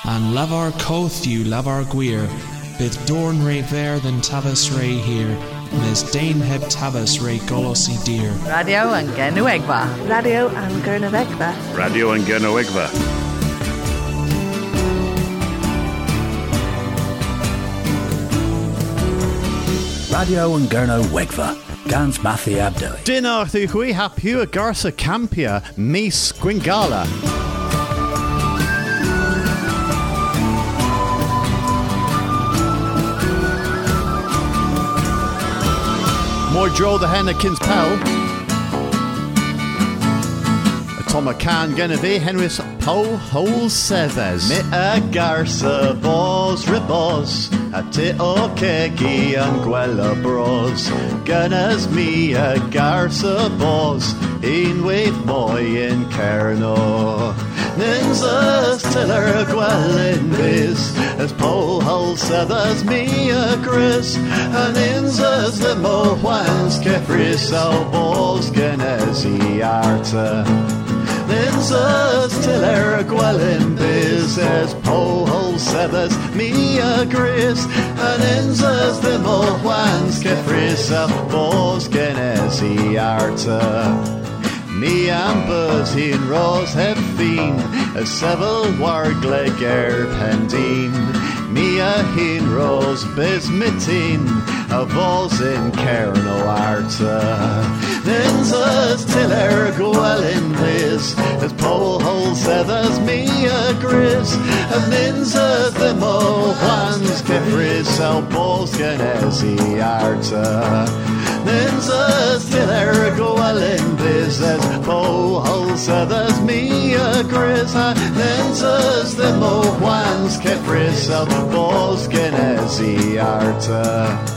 and levar cothiu levar gwir, bydd dorn re ver than tavis re here, mis dain heb tavis re golosi dear. Radio and Gernowegva. Radio and Gernowegva. Radio and Gernowegva. Radio and Gernowegva. Gans Mathi Abdeli. Dinner thu hui hapu a garsa campia mis Gwingala. More dro the hen a kins pal. Toma can Genevieve Henrys Paul Hole Seves. Me a garsa bos ribos. A te o kegi an gwella bros. Gynas mi a garsa bos. Un wave boy in Kerno. Ninzas tiller gwellin biz. As Paul Hole Seves mi a Chris. And ninzas limo wans kefris al bos Genesi arta. Ninzas tiller gwellin biz. As Paul Hole Seves mi a Chris. And ninzas limo wans kefris al bos Genesi arta. Me and Buzz hin Ros heb fin, a sevel wargle ger pendin. Me a hin Ros bismitin, a vols in Kerno arta. Ninzas tiller gwellin biz, as Paul Hole Seves mi a Gris. And ninzas the mo wans kefris al bos genesi arta. Ninzas tiller gwellin biz, as Paul Hole Seves mi a Chris. Ninzas the mo wans kefris al bos genesi arta.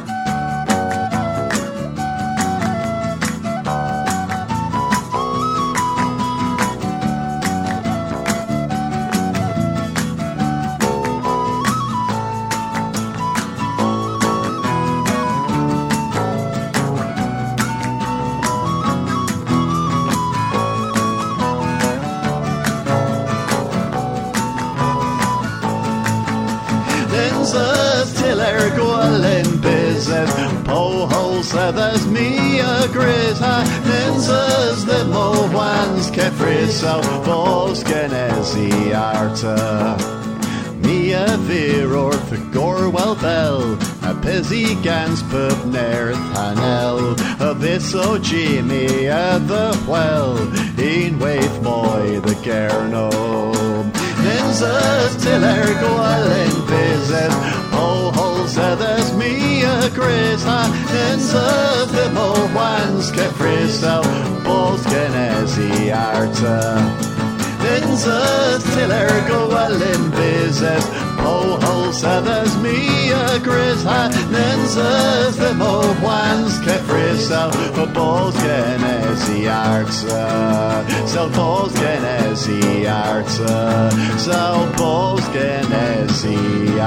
Seves mi a Chris. Ninzas the mo wans kefris al bos genesi arta. Mi a vir orth a gorwell bell. A pizzy gans pub nerth hanel. A vis o Jimmy a the well. In wave boy the Gerno. Ninzas tiller gwellin bizes. Oh, Hole Seves mi a Chris. Ninzas the mo wans kefris al bos genesi arta. Ninzas tiller gwellin bizes. Oh, Hole Seves mi a Chris. Ninzas the mo wans kefris al bos genesi arta. Sel bos genesi arta. Sel bos genesi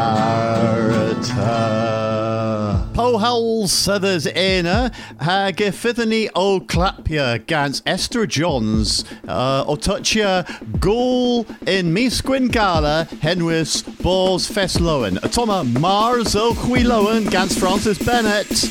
arta. Paul Hole Seves Aina ha gefithani o clapia gans Esther Johns otuchia goal in mis Gwingala Henrys Bos Feslowen Atoma Mars o Chwilowen gans Francis Bennett.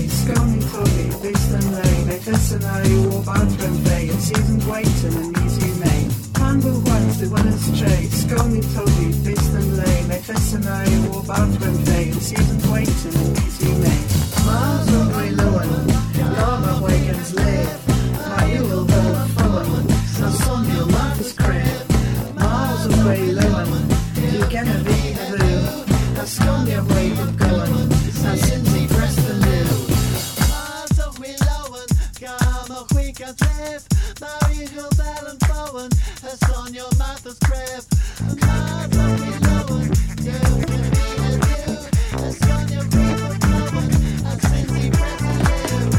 Scone Toby, Beast and Lay, they Fessenary, War Bathroom Bay, and Season Waiting and Easy May. Handle Ones, the Winners Trade, Scone Toby, Beast and Lay, they Fessenary, War Bathroom Bay, and Season Waiting and Easy May. Mars over Lowen, Lava Wagons live, my Ewell Bill Fulham, and Sonia Martha's Crib. Mars away Lowen, you gonna be the blue, and Sconia way of going, and Cindy Preston New. Mars away Lowen, Gamma Weekends live, my Ewell Bill and Fulham, and Sonia Martha's Crib. Mars away Lowen, you gonna be the blue, and Sconia way of going, and Cindy Preston New.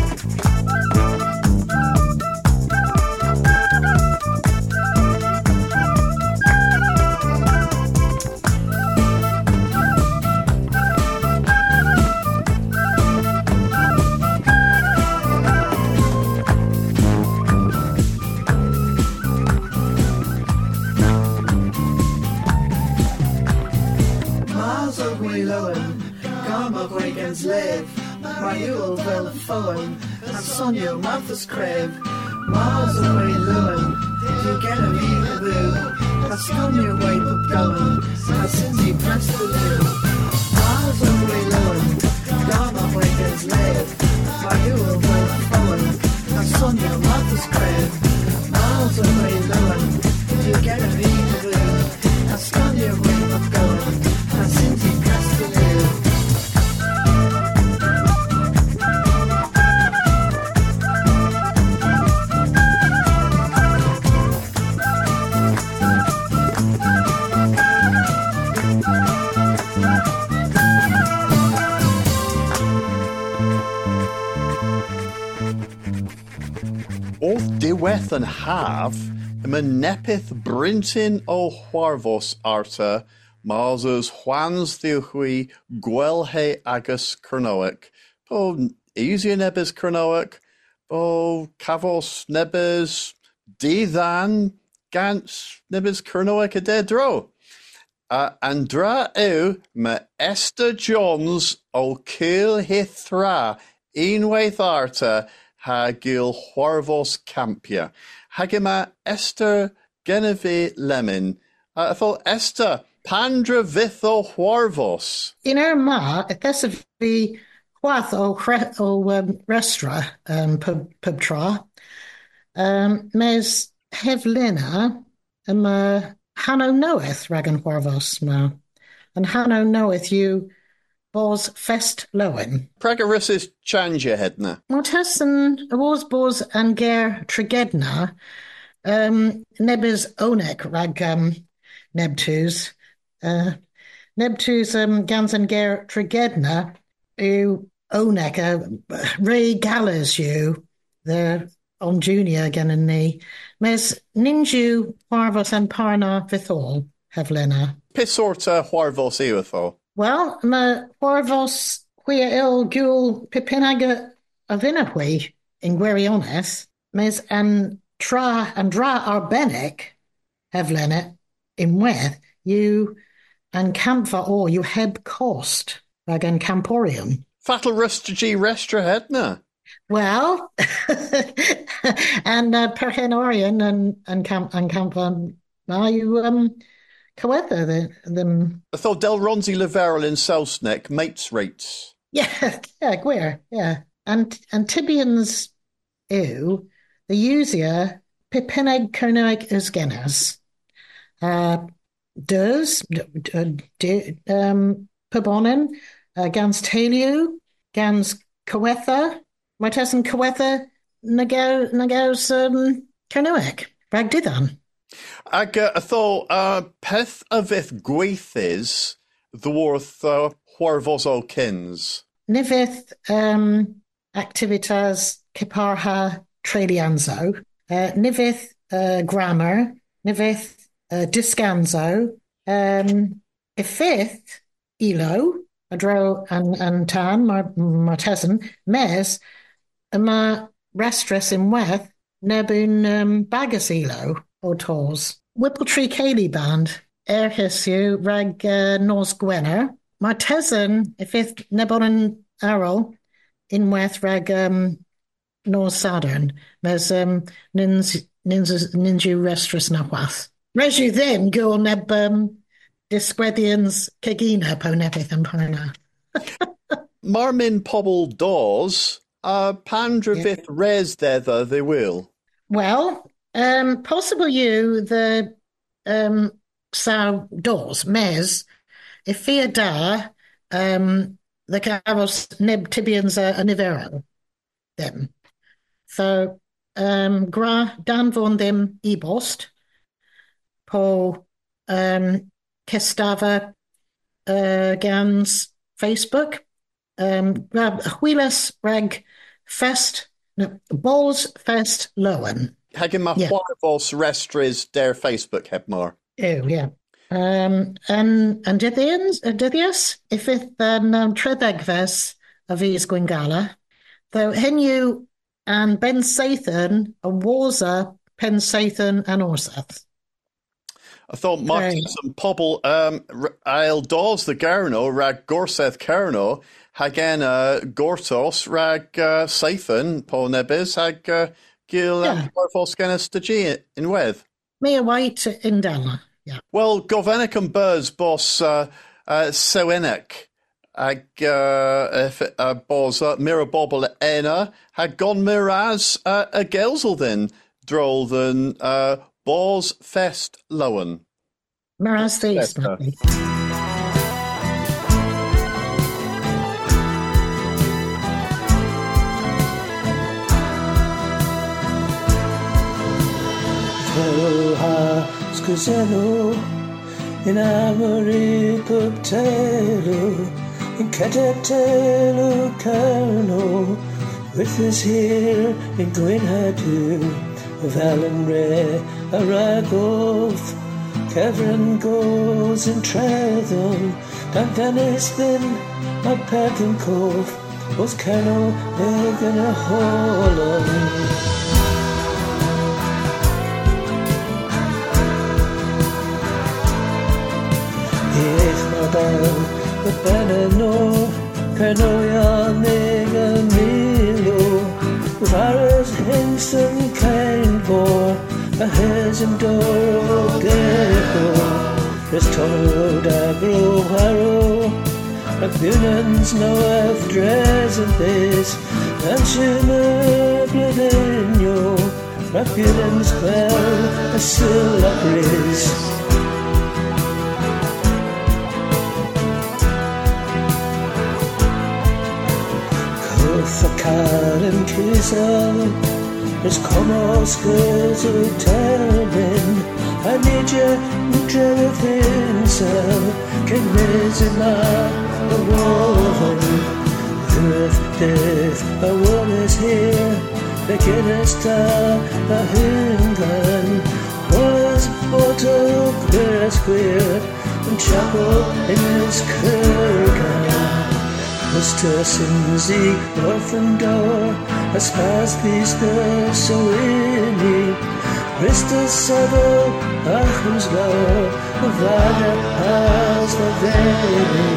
Mars away Lowen, Gamma Wagons live, my Ewell Bill Fulham, and Sonia Martha's Crib. Mars away Lowen, you get a real boo, a Sconia way of going, and Cindy Preston New. Mars away Lowen, Gamma Wagons live, my Ewell Bill Fulham, and Sonia Martha's Crib. Mars away Lowen, you get a real boo, a Sconia way of going, and Cindy Preston New. Both diwedd and half, yma nepith Brintin o Chwarfos arta, Mars Juans ddiwchwi gwelhe agus Cernoic. Bo easy nebys Cernoic, bo cafos nebys diddan gans nebys Cernoic a dedro. Andra yw ma Esther Jones o Cyl Hithra unwaith arta ha gil Chwarfos Campia. Hag yma Esther Genevieve Lemon. I thought Esther Pandra Vith o Chwarfos. Ma, ethas fi chwath o restra pub tra. Mes heflina yma Hanno knoweth rag an Chwarfos ma. And Hanno knoweth you bos fest lowen. Pragarissis chanja hedna. Mortessen was bos and ger trigedna. Nebis onek rag nebtus. Nebtus gans and ger trigedna. You onek ray galas you the on junior again and me. Mes ninju Chwarfos and parna vithol hevlena. Pisorta Chwarfos iwtho. Well, ma Chwarfos quia il gul pipinaga avinahwe in Gueriones, mes an dra arbenek hevlenet in weth you and campfa or you heb cost again camporium. Fatal rustagy restra hedna. Well, and perhenorian and campfa now you Coetha them. I thought Del Ronzi Leverel in Sousneck mates rates. Yeah, Gwir, yeah. And Tibians ew, the usia Pipineg Cernoic Usgenas. Does Pabonin gans Taliu, gans Coetha, Martesan Coetha Nagaus Cernoic, Ragdithan. I thought peth of ith gweithis dworth Chwarfos o kins. Nivith activitas Kiparha Tradianzo, Nivith grammar, Nivith discanzo, Ifith ilo, Adro and Tan, Martesan, Mes, Ma Restris in Weth, Nebun Bagus ilo. Tors. Whippletree Cayley Band, Erhisu, Rag Nos Gwenner, Martesan, Ifith Nebonan Arrow, unwaith rag North Southern, mes ninja restras na wath. Res you then go neb disgweddians kegina po nebith and pana. Marmin pobl dors, pandravith res thedder they will. Well, possible you the sow doors, mes, if fear da, the caros neb tibians a nivero, them. So, gra dan von them ebost, po Kestava gans Facebook, grab Wheelers reg fest, no, balls fest lowen. Hagin ma vos restres der Facebook hebmar. Oh, yeah. And dyddians, if it tredegves of is Gwingala, though Henu and Ben Sathan a Warza Pen Sathan and Orseth. I thought Marcus and Pobble I'll dors the Garno rag Gorseth Kerno hagen Gortos rag Sathan po nebis hag Gil Warfoskenis de G in Weth. Me a white in Dalla. Yeah. Well, Govenik and Burrs boss Sewenek ag bos Mirabobble Ena had gone Miraz a Gelsel then droll than Bors Fest Lowen. Miraz Feast. Scuseno in amore puptelo in catatelo carno with this here in Gwynhadu of Alan Ray a ragolf Kevin goes in Tretham Duncan is thin a Peckham Cove was Colonel Megan a Holland. The Benano, Canoia, Nega, Milo, Varas, Henson, Kainbor, a Hezim Doro, Gecko, Restoro, Dagro, Haro, a Bunans, Noef, Dres, and this, and Shimmer, Bledinho, Rapulans, Quell, a Silla Breeze. Karen Kiesel, es komos Gözel Termin, I need you, Jerry Finsel, can visit the woman. Earth, death, a woman is here, the Guinness star, the Hingan, was Otto, Queer Square, and Chapel in his Kurgan. Mr. Sinzi, orphan door, as fast as the Soini, Mr. Sabo, Achim's law, the Vada has the Valley.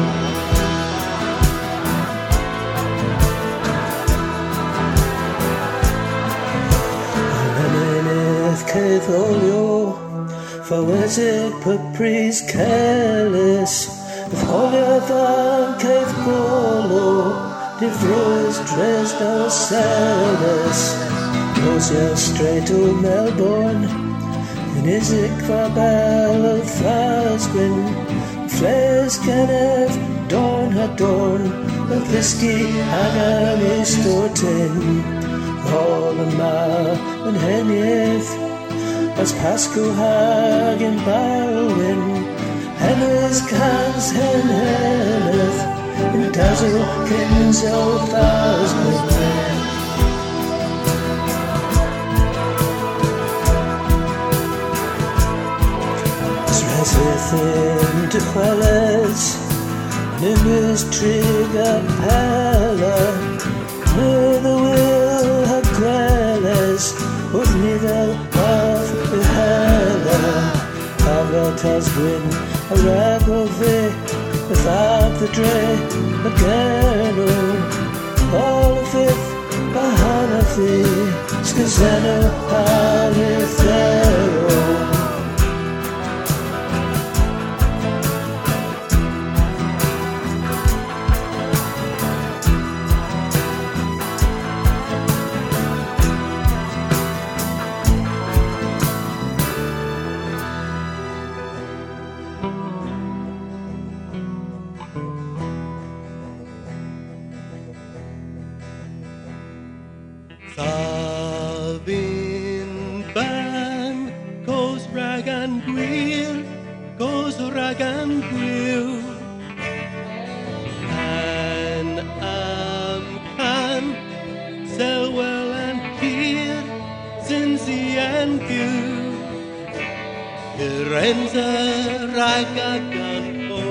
Lemoneth Catholio, for was it Papris careless? If Holia van Cave Polo, if Rose dressed our Salas, goes ya straight to Melbourne, and is it Quabal of Flaswin, Flares Kenneth, Dawn had dawn, the Whiskey, Hagan is Tortin, all the Mar and Hennieth, as Pascal Hagen Barwin. Hennes cans hen henneth, and dazzle kins old thousand. As resithin to Jueles, Nimbus trigger pala, near the will have Queles, with neither of the hella, Abratas win. A rag of it without the dray, a gano, Balfith, Bahanafi, Skazena, Palithero. Savin ban goes rag and gwir, goes rag and gwir, and can sell well and peer, Zinzi and Goo, Renza rag and go,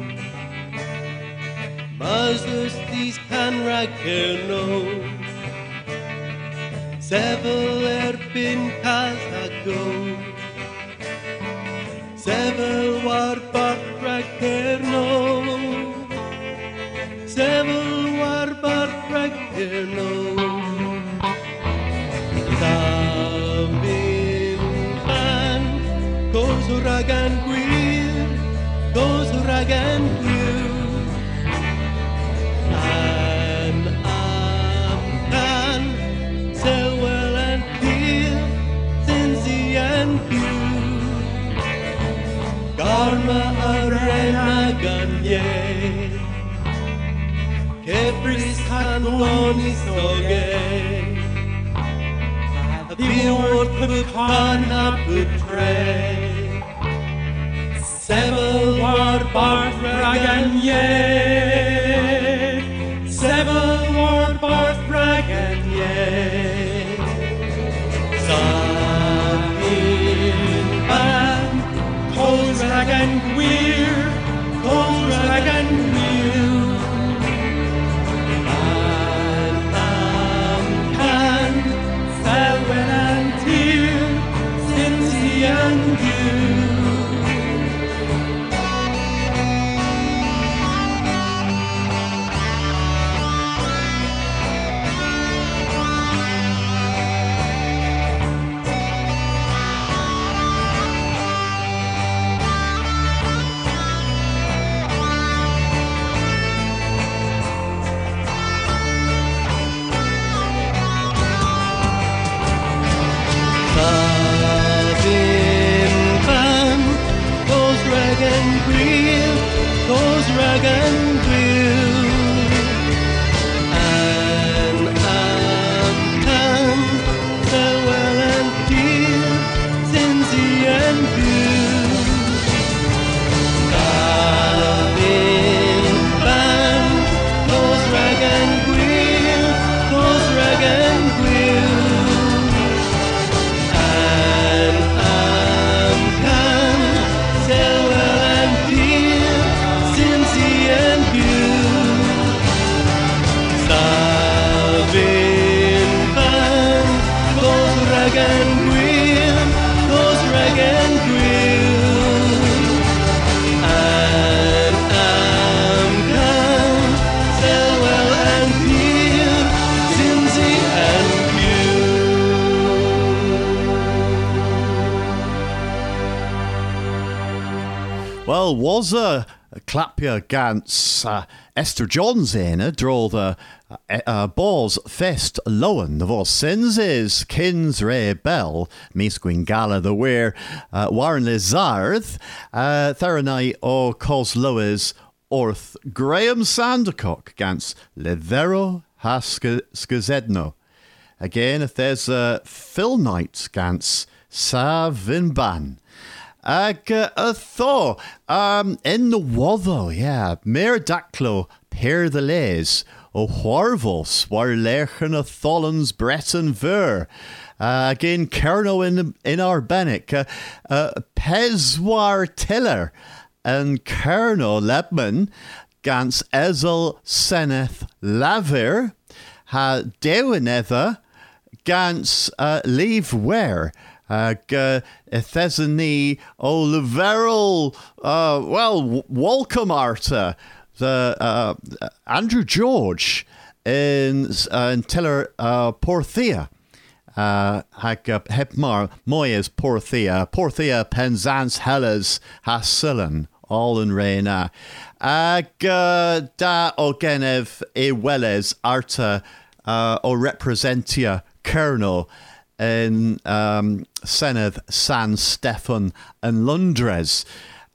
Mazus these can rag no. Sevel erbyn Casago, Sevel war bardrag erno, Sevel war bardrag erno. Savin ban goes rag and gwir, goes rag and gwir. Garma arena ganye, Kepris hanonis oge, Abiwort pukana putre, Sevel war bardraganye, Sevel war bardraganye. Rag and gwir, goes rag and gwir, and can sell well and tear, Cincy and you. Goes rag and grill, and can sell well and dear, Cincy and Bill. Savin ban goes rag and grill, goes rag and grill, and can sell well and dear, Cincy and Bill. Savin ban goes rag and grill, goes rag and grill, and can sell well and dear, Cincy and Bill. Well, was a clapia gans Esther Johns in draw the Bors Fest Lowen the Vos Sins is Kins Ray Bell Mis Gwingala the Weir Warren Lizarth Theranai o Cos Lois Orth Graham Sandercock gans Levero Haskazedno. Again, if there's Phil Knight gans Savinban. Ag a tho in the watho, yeah, Mer Daclo Per the Les o Huarvos war lechen a Tholans Breton Ver. Again, Kerno in our Bennick, Pezwar Tiller and Kerno Lebman gans Ezel Seneth Lavir ha Dewanether gans Leave Ware. Ethesany o Leverel welcome Arta the Andrew George in tiller Porthia. Hag heb mar moyes Porthia penzans hellas hasillen all in reina. Ag da o genev e weles arta o representia Kerno in Senedd San Steffan and Londres.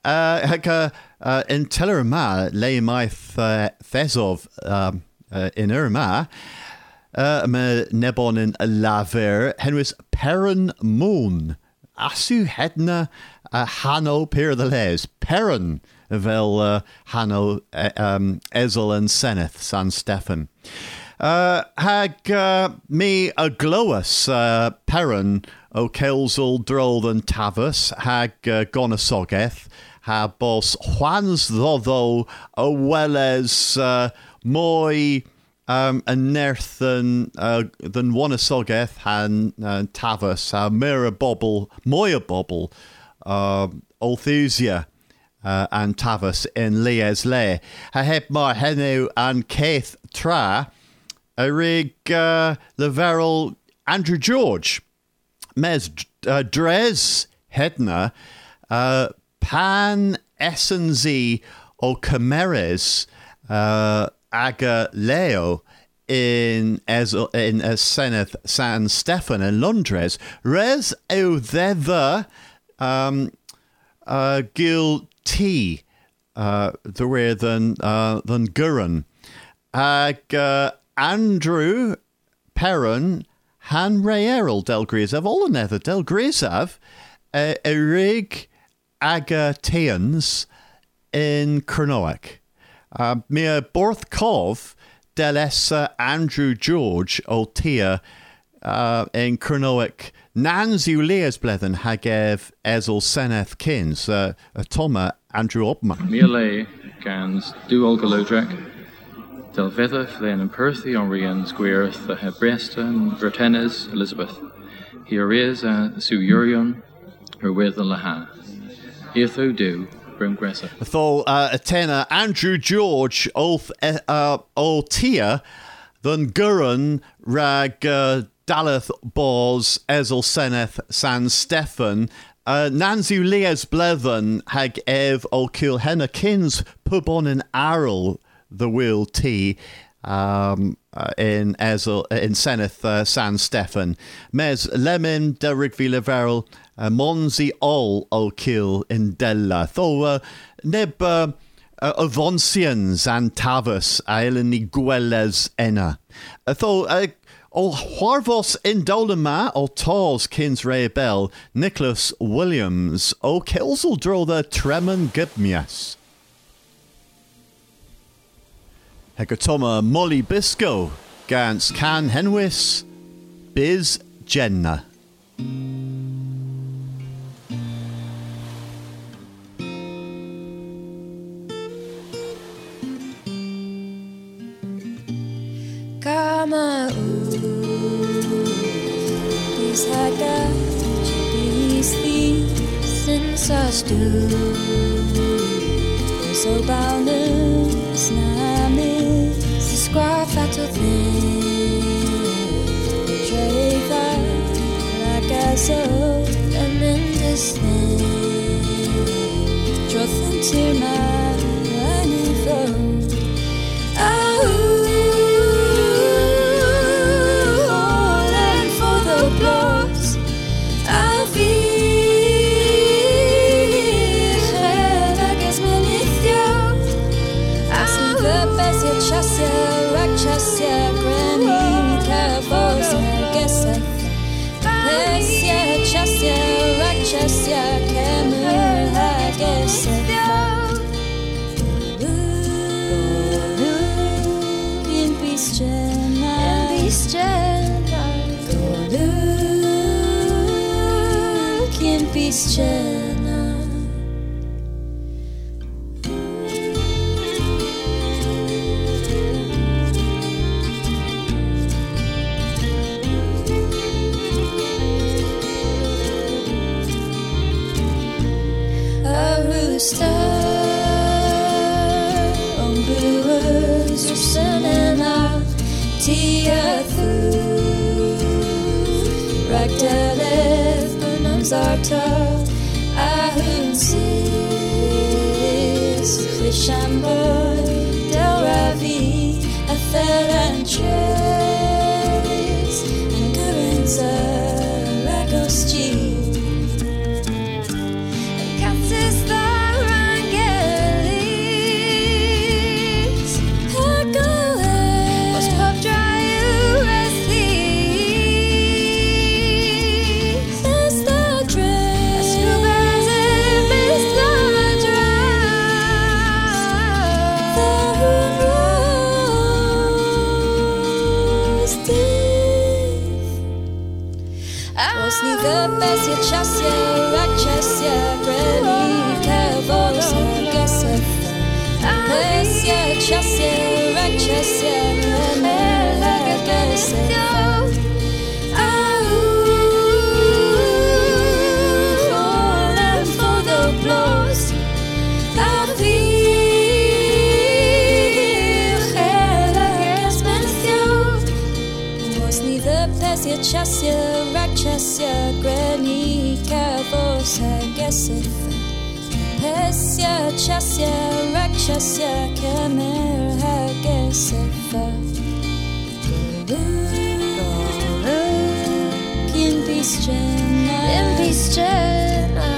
In Tellerma le maith Thesov in Irma me nebon in laver henwys Perron Moon asu hedna Hanno per the les Perron vel Hanno Ezel and Seneth San Steffan. Hag me a glowus Perron o Kelsel Droll and Tavus hag Gonosogeth ha bos Juans doddo o well as moi a nerth than Wanasogeth han Tavus mira bobble moya bobble Althusia and Tavus in Lies Le ha heb mar henu and Keith Tra a rig Leverel Andrew George mes Dres Hedna Pan Essenzi o Cameres Aga Leo in Seneth San Steffan and Londres res o thither Gil T the way than Gurren Ag Andrew Perron Han Reerl Del Grisav all another Del Grisav Erig Aga Teans in Kernoak. Mia Borthkov Delessa Andrew George o Tia in Kernoak Nans Uleas Blethen Hagev Ezel Seneth Kins Toma Andrew Obma. Mia Gans Duol Galodrek Del Vetha Flen and Perthy on Rian Squireth the Hebresta and Vertenes Elizabeth. Here is Su Urion her with the Laha. Etho do brim gressa. Tho Atena Andrew George Olth Tia Then Gurren Rag Daleth Bos Ezel Seneth San Steffan Nanzu Leas Blethen Hag Ev O Kilhenna Kins Pubon in Arl the Will T in Ezel in Seneth San Steffan Mes Lemon Derrick Villaverl Monzi Ol O Kill in Della Tho Neb Avoncians and Tavus Aileni Gueles Enna Tho O Harvos in Dolema O Tors Kins Rebel Nicholas Williams O Kelsel Dro the Tremen Gibmias Hecatoma Molly Bisco Gans Can Henwis Biz Jenna Kama Is Haga Is Thieves in Sastu So Balnus Namis Square Fatal Thing Treva Lagazo Tremendous Thing Troth and Tirma Anifo Rakshasya Granny Carabos Geseth Pesya Chasya Rakshasya Kamur Hageseth In peace In peace Star on brewers, Rusen and tia thu Ragdalev Bunam Zarta Ahun Sis Lishamber Del Ravi Athel and Trace and Karenza Ragosti and Katsis the Rangelis Hagoel was pop dry USD as the dress as Rubens and Miss the dress the Rosny the Bessia Chassia Rakchassia Granny Kavosa Gesef Bessia Chassia Rakchassia Granny Gesef for the blows I'll be Pessia Chassia Rakchassia Granny Kavosa Gesef Pessia Chassia Rakchassia Kamer Hagesefa In Bisjena In Bisjena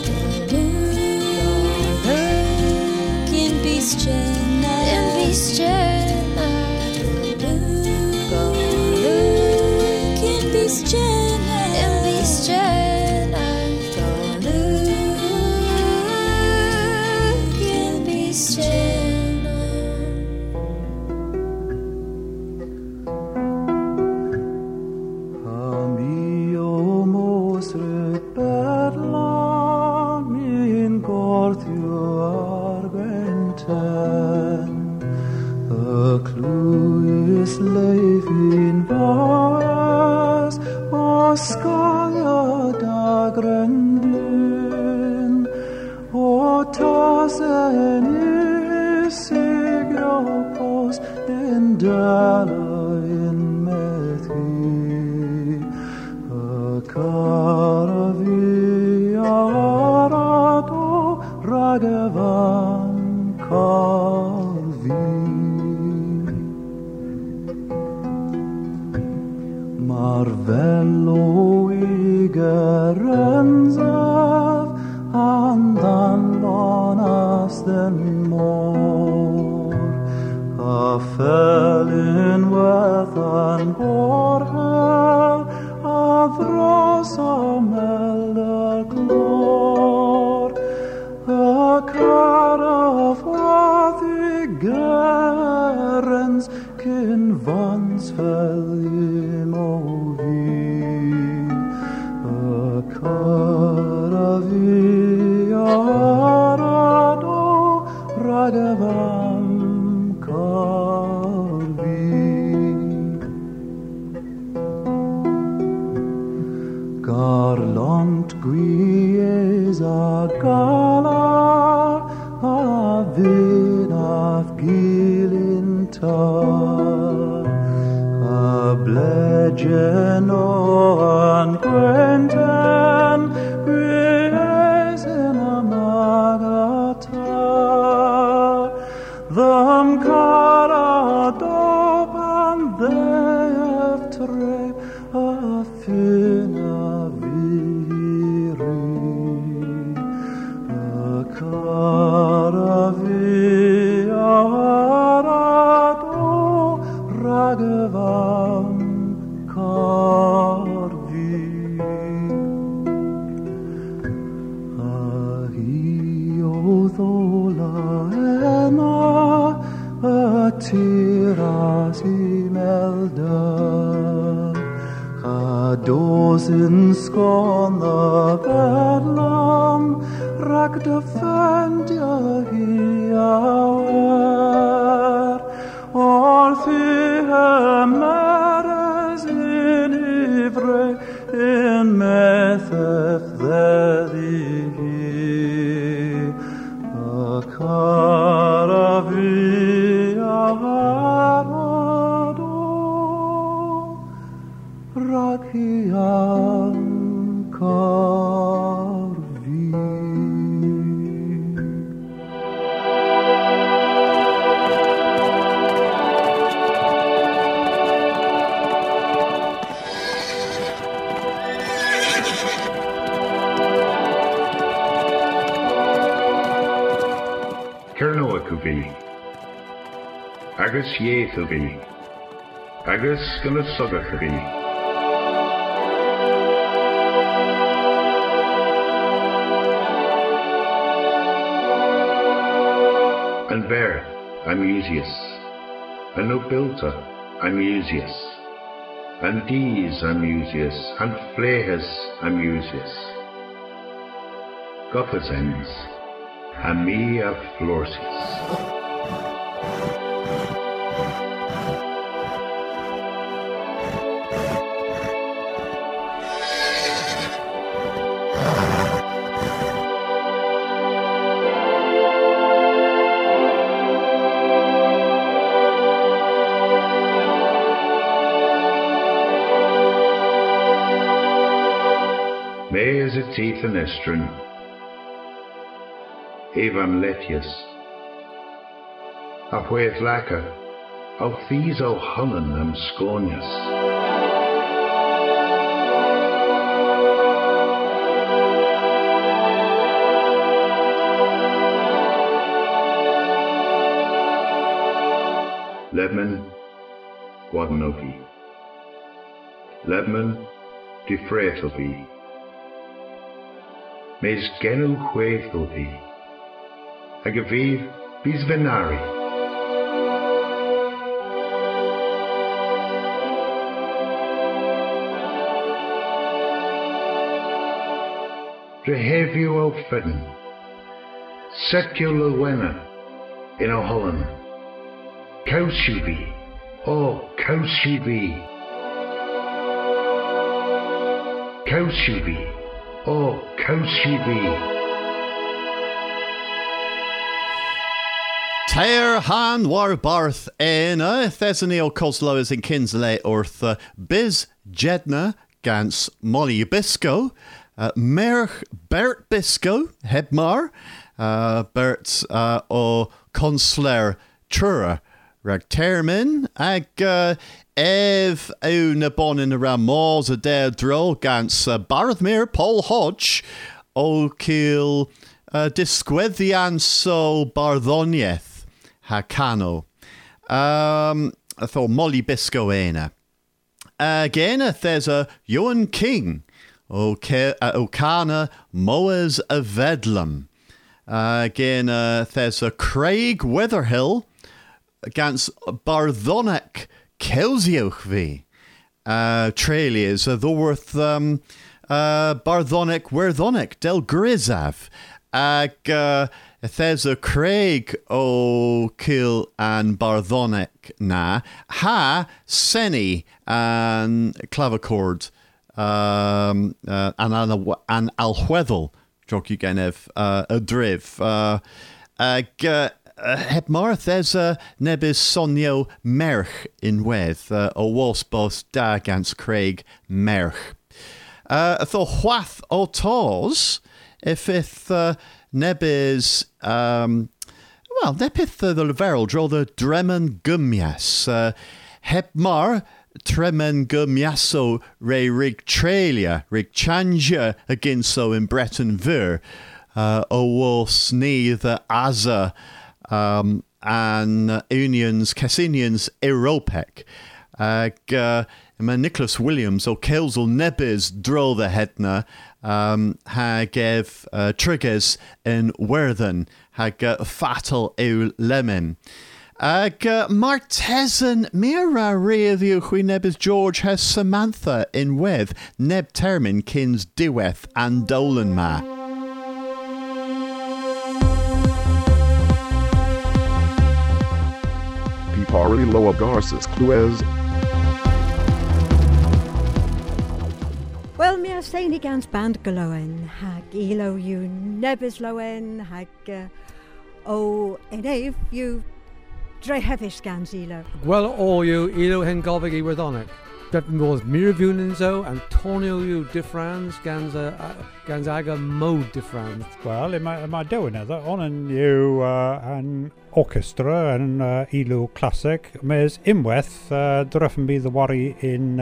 In Bisjena In Bisjena Bisjena, Bisjena, Galug, Bisjena. Amio mosret berlan min gortio argenten. A clue is leifin vas, Oskaja dagrendin, o tasen isigropos in dala in methi, a karavi arado ragavan kalvi. Marvello igerenzav andan lonas den mor a felin wethan borhel av rosa melder glor a karav wath igerens kin vans felim ovi a karavi arado ragavam kalvi gar langt gries a gala a vid af gilintar a bledgen o an gwenten gries in a magata them cara dopan they tre a fina viri a caravi arado ragavam carvi ahio thola ena a tiras imelda a dosin skåne bedlam ragde fendja hiawer all meres in ivre in methef thedihi a caravi arado Rachian Carvi. Cernoa Cubi, Agus Ye Cubi, Agus Gulasuga Cubi. And Ver, Amusius, and Nobilta, Amusius, and Dees, Amusius, and Flehas, Amusius, Gothasens, and me of Florsius. Me is a teeth and estrin. Evam Letius, a Hueth Lacca, of these o Hullen am Sconius. Lebman, Guadanovi, Lebman, Defretovi, Mes Genu Huethovi. Agaviv Bisvenari. Drehevio o Fedden, Secular Wena in O'Holland, Kaushubi, oh Kaushubi, Kaushubi, oh Kaushubi. Tair Han war barth ena Thesany o Cosloas in Kinsley orth Biz Jedna gans Molly Bisco Merch Bert Bisco Hebmar Bert o Consler Trura Rag Termin ag Ev o na bon in around Mors a dare dro gans Barthmere Paul Hodge o Kill Disquethian so Barthonieth Hacano. I thought Molly Bisco ena. Again, there's a Ewan King. O'Cana Moas of Vedlum. Again, there's a Craig Weatherhill against Barthonic Kelsiochvi. Tralias, the worth Barthonic Werthonic Del Grizav. There's a Craig o Kill and Barthonic na ha Senny and clavichord and alchweddle jog you genev a driv Hebmar there's a nebis sonio merch in weth o wasbos da gans Craig merch tho whath o tos if nebis nepith the leverel draw the dremen gummias Hebmar tremen gummiaso re rig tralia rig chanja aginso in Breton Ver o was ni the Aza and unions Cassinians Europec Nicholas Williams o Kelsel Nebis draw the Hedna ha gave triggers in Werthen ha fatal ew lemon Martesan Mira Reaview Hui Nebis George has Samantha in Weth Neb Termin Kins Diweth and Dolan Ma Pipari Loa Garces Cluez. Well, mi saying against band galoen hag elo you nebis loen hag o enave you dre hevish gans elo. Well, all you elo hen govigi with on it. Beppen was Mirvunenzo, Antonio U differans, Gonzaga Mode differans. Well, am I doing it? On and you an orchestra and Elo classic. Mes imweth dreffen be the worry in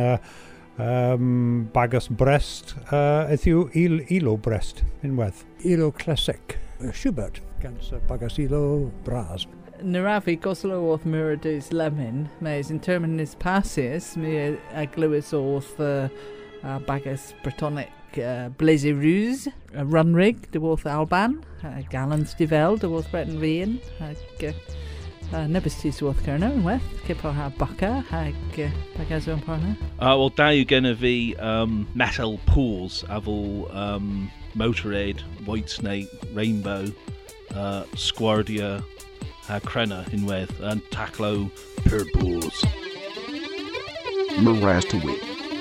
Bagus Brest. If you Elo Brest in weth. Elo classic. Schubert. Gans Bagus Elo Bras. Naravi goslo orth Muradus Lemon, mes in terminis passes, me agluis orth Bagus Bretonic Blazerus, Runrig, de orth Alban, Gallants Devel, de orth Breton Rian, Nebestis orth Kerno, and weth, Kippo ha Bucka, hag Bagazo and Parna. Well, da you gonna be metal pools, aval Motorade, Whitesnake, Rainbow, Squardia, Crenna in Weth, and Taclo Purpools. Marastawi.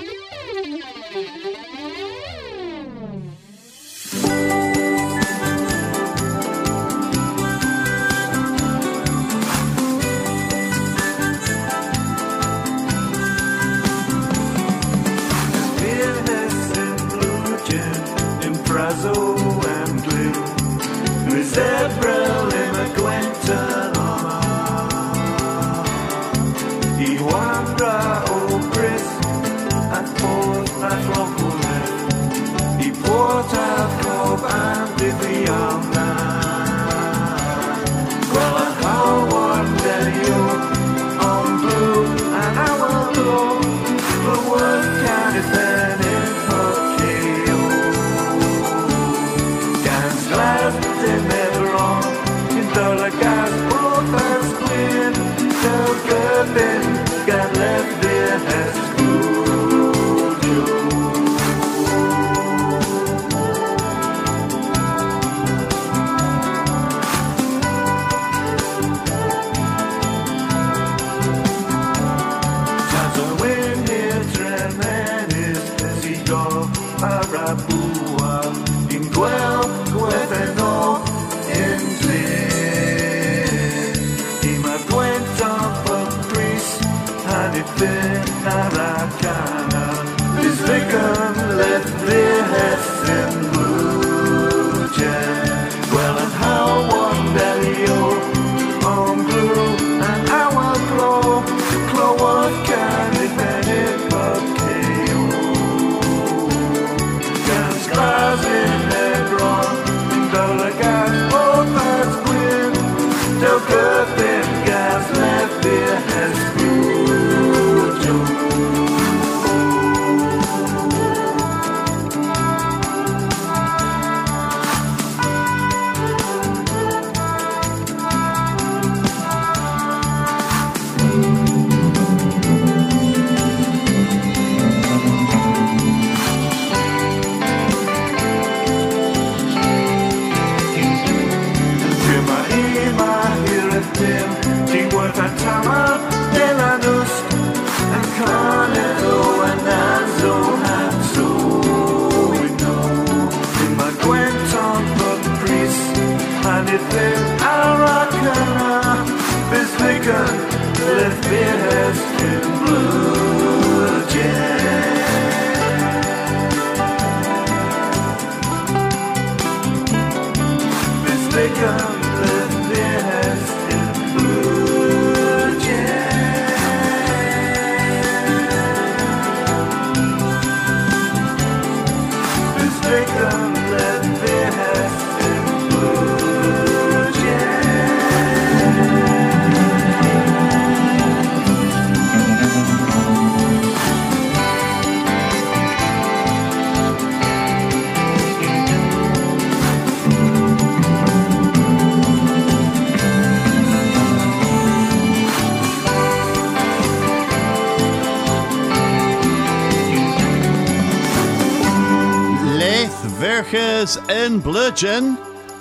In Bludgeon,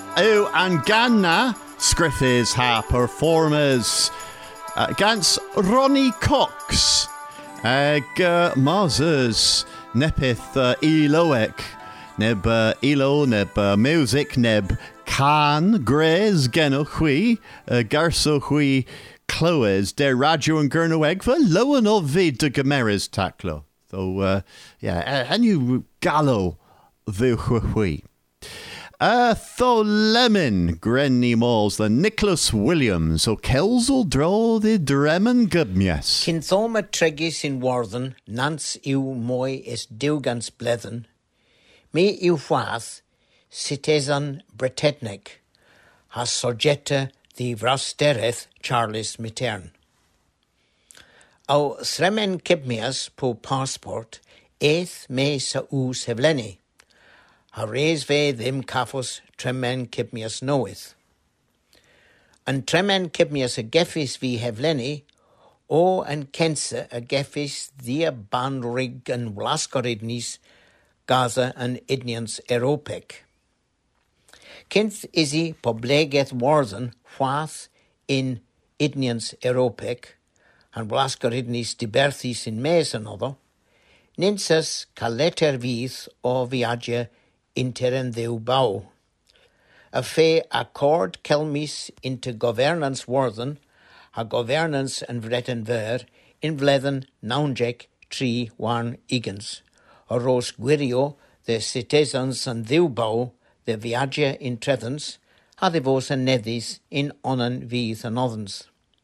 O and Ganna, Scriffes ha performers, Gans Ronnie Cox, Moses, Nepith Eloek, Neb Elo, Neb Music, Neb Can, Grez, Genochui, Garso Hui, clywed de radio yn Gernywegfa, lowen o fyd dy gymeris taclo. So, enw galw ddiwchwy. Tho Lemon, Grenny Malls, the Nicholas Williams, o Kelsel dro the Dremen Gubmies. Kinthoma tregis in Warden, nans iw moi is diwgans blethen. Me iw fwath, citizen Bretednik, has sogetta the Vrastereth Charles Mitern. O Sremen Kibmias po passport, eith me sa oos hevleni. Ha reis ve ddim cafos tremen Kibmias noeth. An tremen Kibmias a geffis vi hevleni, o an kense a geffis thia ban rig an wlascoridnis Gaza an idnians Europec. Kinth isi poblegeth warden fwath in idnians Europec, an wlascoridnis diberthis in mes another, ninsas caleter vith o viagia inter en ddew bau. A fe accord kelmis into governance warden, a governance and vreten ver, in vlethen naunjek 3-1 igans. A ros gwirio, the citizens and ddew bau, the viagia in trethens, a the vos and nedis in onan vith and othens.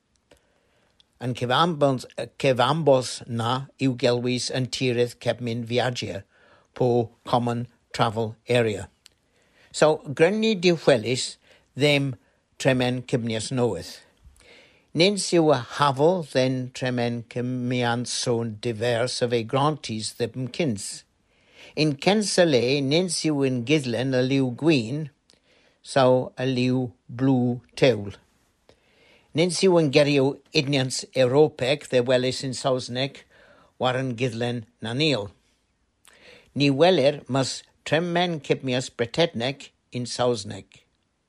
And kevambos na eugelwis and tireth kebmin viagia, po common travel area. So, grenni diwchelis, them tremen kibnias knoweth. Nins yw a havel, then tremen kimian son divers of a granties them kins. In Kensale, nins yw in gidlen a liw gwyn, so a liw blue tewl. Nins yw in gerio idnians Europec, the welis in Sausnek, waren gidlen na Neil. Ni welir mas tremen kibmias Bretednek in Sausnek.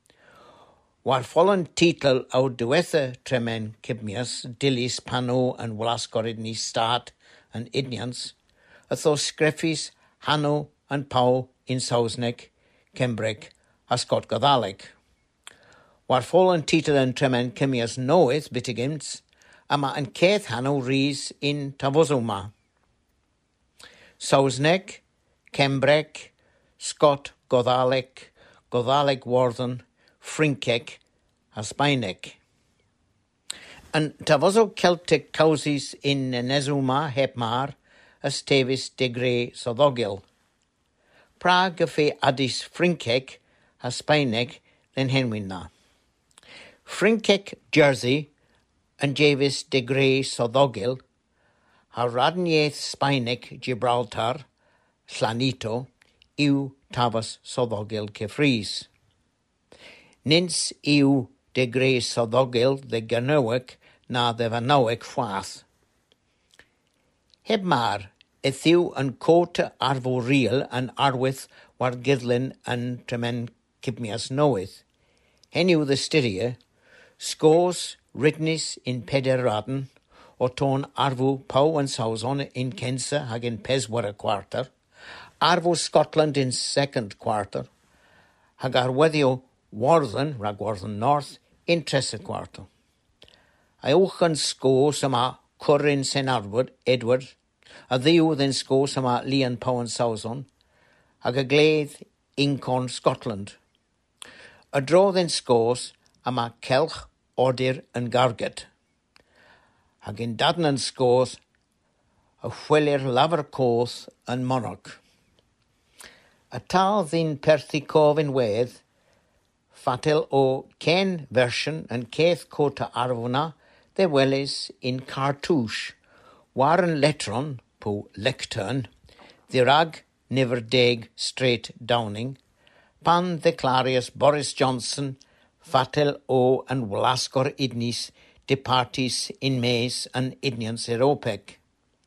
War fallen titel au duetha tremen kibmias dilis pano and wlascoridni start and idnians, atho screffis Hanno and Pau in Sausnek, Kembrek, a Scott Godalek. War fallen titel and tremen kibmias noeth bitigins, ama and Keith Hanno ries in Tavozoma. Sausnek, Kembrek, Scott Godalek, Godalek Warden, Frinkek, Aspainek. And Tavozo Celtic causes in Nezuma Hepmar, as Tevis de Grey Sodogil. Prague fe Addis Frinkek, Aspainek, then Henwina. Frinkek Jersey, and Javis de Grey Sodogil, Haradnieth Spainek Gibraltar, Slanito, iw Tavas Sodogil Kefries. Nins iw de Grey Sodogil de Gernowek na de Vanowek fwath. Hebmar, ethiw yn cota arfo real an arwyth war gydlyn yn tremen kibmias noeth. Heniw the styria, scores ridnis in pederaden, o ton arfo Pau and Sauson in Kensa hag in Peswara quarter, arfo Scotland in second quarter, hag arweddio Warden, rag Warden North, in Tressa quarter. Eochan sco sama Currin St. Edward, a ddiw then sco sama Leon Pau and Sauson, hag a glaive Incon Scotland. A draw then scores ama Kelch, Ordir and Garget. Hag in Dadnan scores a Whelir Lavercoth and Monarch. A tal thin Perthicov in Wedd, Fatel o Ken version and Keith Cota Arvona, the wellis in Cartouche, Warren Letron, po Lectern, the Rag Never Deg Straight Downing, Pan the Clarius Boris Johnson, Fatel o and Wlascor Idnis, departis in Mays and Idnians Europec.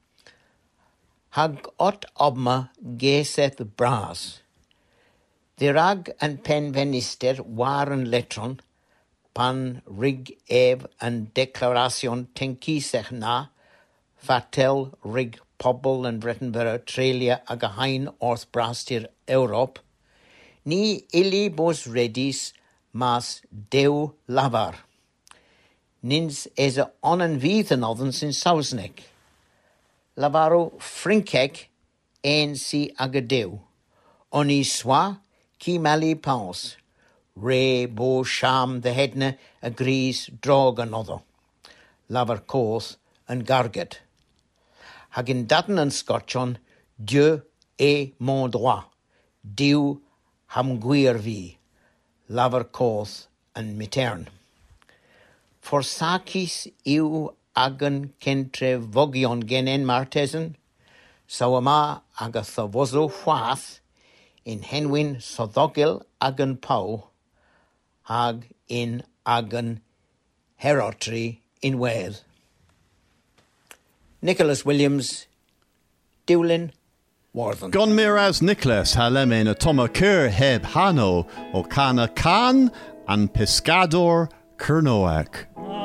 Hag ot obma geseth bras. The Rag and Pen Venister Warren Letron, pan rig ev and declaration tenkisech na, fatel rig pobl and Brettenborough trelia ag a hain orth brastir Europe, ni illi bos redis mas deu lavar. nins is a onan víð an others in Sausnick. Lavaro frinkek ein si agadew. Oni swa ki mali paus. Re bo sham the hedna agrees drog another. Lavar course and garget. Hagin datten and scotchon, Dieu est mon droit. Dieu ham guir vi. Lavar course and mitern. For sakis iu agan kentre vogion genen martesen, sawama agathovozo fwas, in henwin sodogil agan pau, hag in agan herotry in Wales. Nicholas Williams, Dewlin, Warden. Gon miras Nicholas halemen a tomakur heb hano o kana kan and pescador kernoak.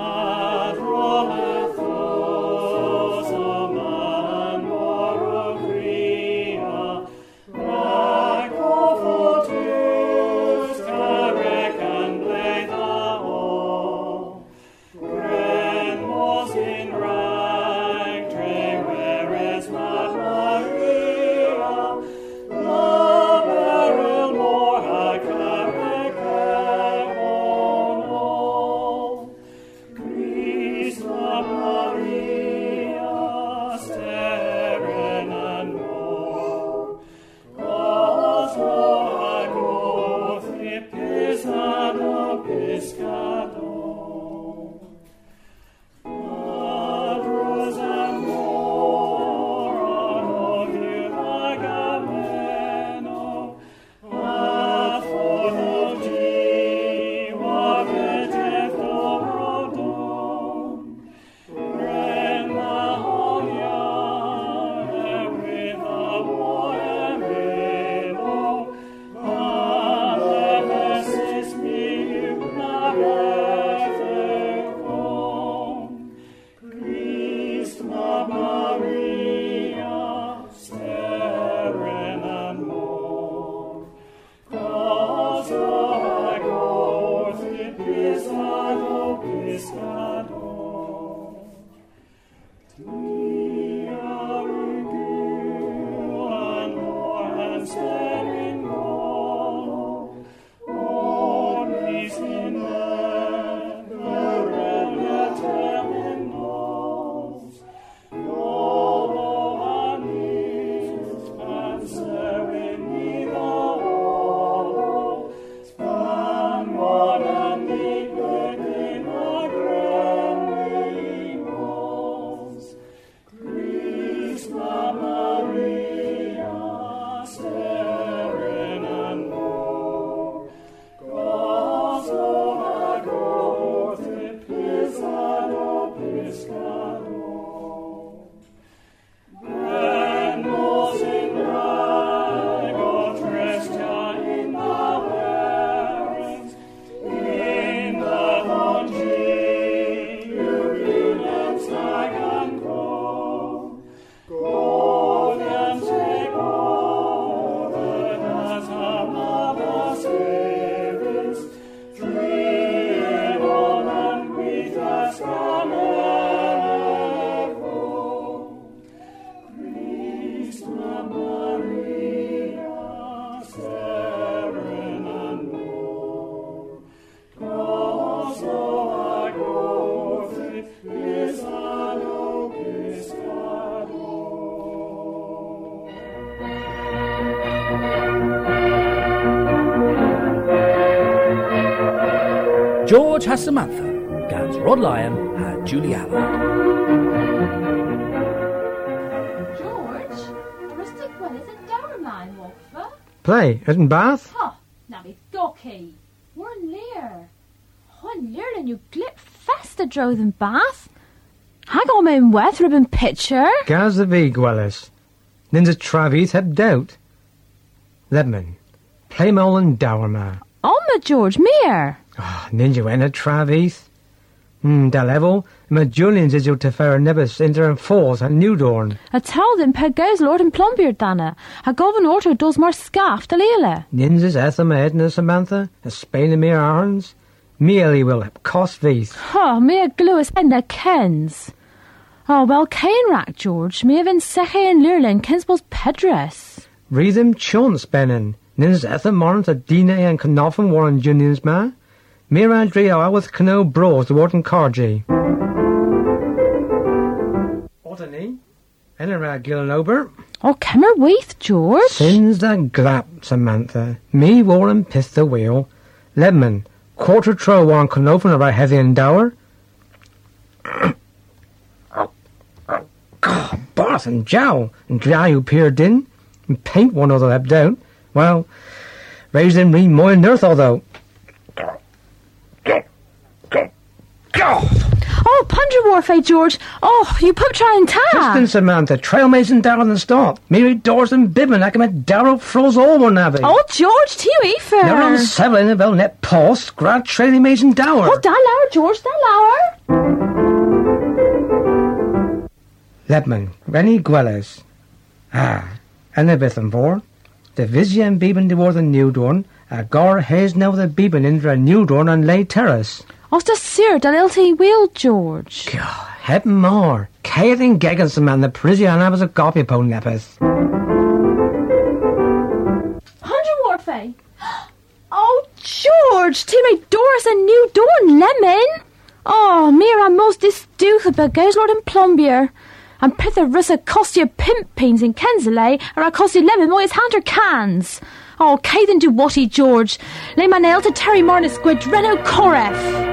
George has Samantha, Gans Rod Lyon and Julie Allen. George, Rustic Well is a Dowerline, Walkfer. Play, isn't Bath? Ha, now be gawky. We're in Lear. One Lear and you glip festa dro than Bath. Hag on mein weather ribbon pitcher. Gaz the V Gwellis. Ninja Travis heb doubt. Ledman, play Mole and Dowerma. Alma George, mere. Ninja went a Travis. Da level, ma Julian's is your tefer nebus inter and falls at Newdorn. I told him peg goes Lord and Plumbeard Dana. A govern auto does more scaff de lele. Ninjas Etham Edna Samantha, a Spain and mere arns. Merely will cost these. Oh, me a glewis and a kens. Oh, well, Cain rack, George. Me have in Seche and Lurlin, Kensbos Pedres. Read them chance, Benin. Nins ether morns a Dina and Knopfen Warren Juniors ma. Mira Drio I with Cano Bros the Warden Cargy. Otany. Enera Gillen Ober. Oh, Kimmer Weath, George. Sins the glap, Samantha. Me Warren Pith the wheel. Ledman. Quarter tro one Knopfen of our heavy and dower. God, Bath and Jowl, and dry you peered in, and paint one other up down. Well, raise them re more earth although. Oh, Plunder Warfare, George. Oh, you put try and ta. Listen, Samantha, trail mason down and stop. Mary doors and bibbin, I can make Darrow froze all one navvy. Oh, George, to you, Efer. Never on 7 in the net post, grad trailing mason dower. Oh, da lower, George, da lower. Ledman, Rennie Gwellas. And the Bithan for. The Vision Beeben de war the new dorn, a gar haze now the Beeben in the new dorn on Lay Terrace. Oh, the sear, the LT wheel, George. God, heaven more. Cathing Geggens man, the Parisian was a copy pone nepeth. 100 Warfare. Oh, George, to my Doris a new dorn, lemon. Oh, Mira most this duke of Bagage Lord and Plumbier. And pith a russa cost you pimp peens in Kensale, or I cost you lemon moyes hunter cans. Oh, Caden do whatty, George. Lay my nail to Terry Marna squid Reno Coref.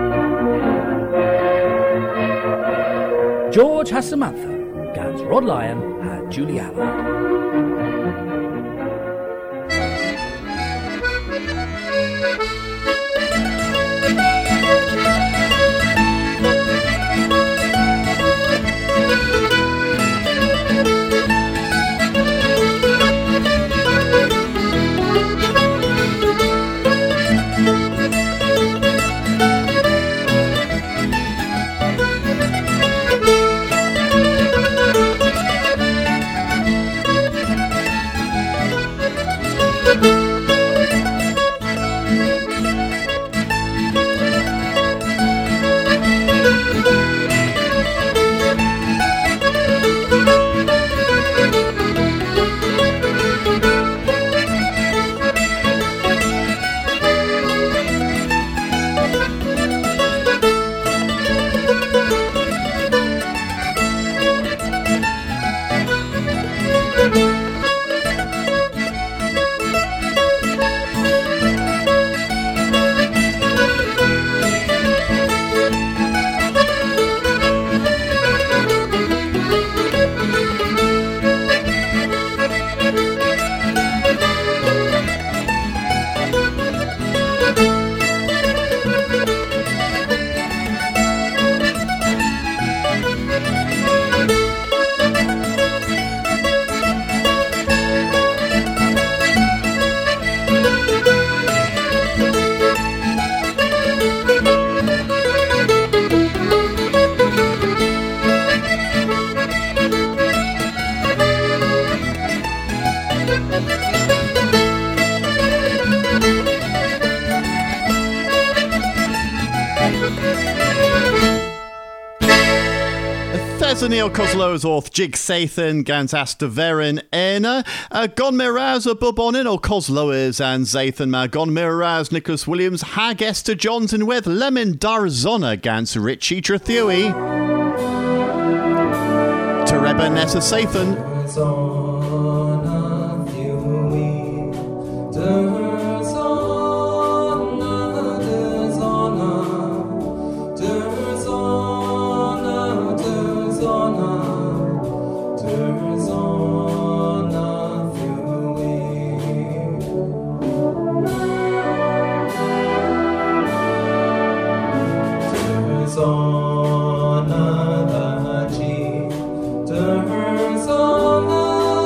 George has Samantha, Gans Rod Lyon and Julie Allen. Neil Coslows orth Jig Sathan Gans Astaverin Ena Gon Miraz a Bubonin or Cosloers and Zathan Ma Gon Miraz Nicholas Williams Hag Esther Johnson with Lemon Darzona Gans Richie Trethui Tereba Nessa Sathan Zona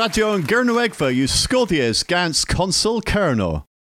radio an Gernawegfa, you Scotias gans Consul Kerno.